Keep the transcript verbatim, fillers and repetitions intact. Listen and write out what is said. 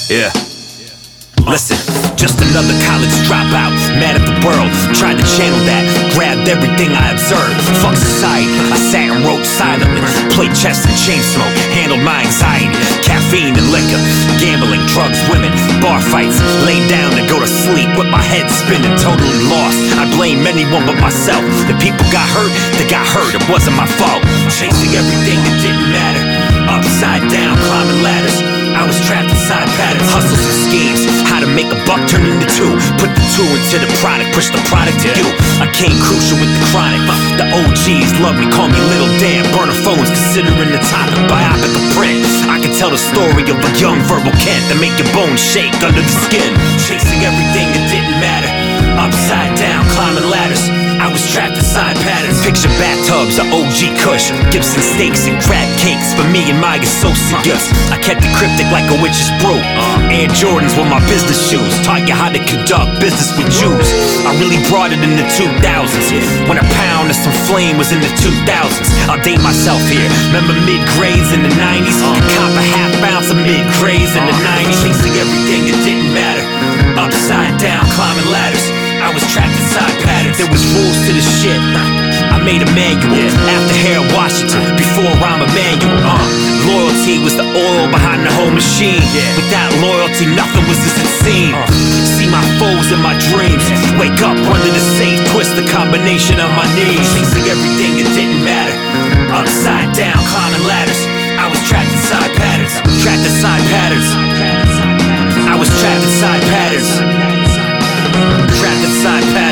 Yeah. Listen, just another college dropout, mad at the world, tried to channel that, grabbed everything I observed. Fuck society, I sat and wrote silently, played chess and chain smoke, handled my anxiety, caffeine and liquor, gambling, drugs, women, bar fights, laid down to go to sleep with my head spinning, totally lost. I blame anyone but myself. The people got hurt, they got hurt, it wasn't my fault. Chasing everything that didn't matter, upside down, climbing ladders. I was trapped inside patterns, hustles and schemes. How to make a buck turn into two. Put the two into the product, push the product to you. I came crucial with the chronic. The O Gs love me, call me Little Dan. Burner phones, considering the topic, biopic of print. I can tell the story of a young verbal Kent that make your bones shake under the skin. Chasing everything that didn't matter, upside down, climbing ladders. I was trapped inside patterns. Picture bathtubs, a O G Kush, Gibson steaks and crab cakes for me and my associates. I kept it cryptic like a witch's brew. Air Jordans were my business shoes, taught you how to conduct business with Jews. I really brought it in the two thousands, when a pound of some flame was in the two thousands. I'll date myself here. Remember mid-grades in the nineties? Could cop a half ounce of mid-grades in the nineties. Chasing everything that didn't matter, upside down, climbing ladders. I was trapped inside patterns. There was rules to the shit. I made a manual after Harold Washington, before I'm Emmanuel. Uh, loyalty was the oil behind the whole machine. Without loyalty, nothing was as it seemed. See my foes in my dreams. Wake up under the safe, twist the combination of my knees. Chasing everything that didn't matter, upside down, climbing ladders. I was trapped inside patterns. Trapped inside patterns. I was trapped inside patterns. Trapped inside patterns.